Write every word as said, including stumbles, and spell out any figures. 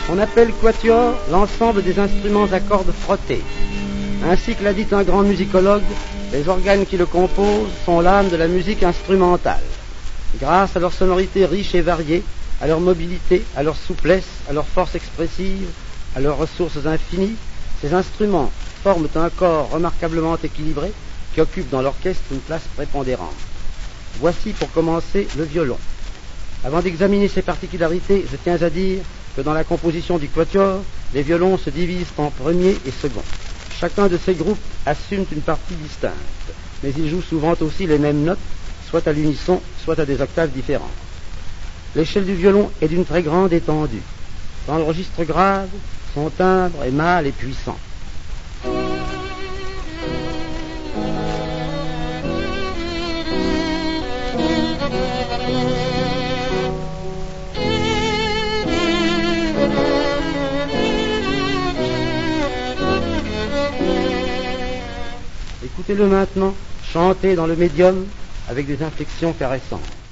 On appelle quatuor l'ensemble des instruments à cordes frottées. Ainsi que l'a dit un grand musicologue, les organes qui le composent sont l'âme de la musique instrumentale. Grâce à leur sonorité riche et variée, à leur mobilité, à leur souplesse, à leur force expressive, à leurs ressources infinies, ces instruments forment un corps remarquablement équilibré qui occupe dans l'orchestre une place prépondérante. Voici pour commencer le violon. Avant d'examiner ses particularités, je tiens à dire que dans la composition du quatuor, les violons se divisent en premier et second. Chacun de ces groupes assume une partie distincte, mais ils jouent souvent aussi les mêmes notes, soit à l'unisson, soit à des octaves différentes. L'échelle du violon est d'une très grande étendue. Dans le registre grave, son timbre est mâle et puissant. Écoutez-le maintenant chanter dans le médium avec des inflexions caressantes.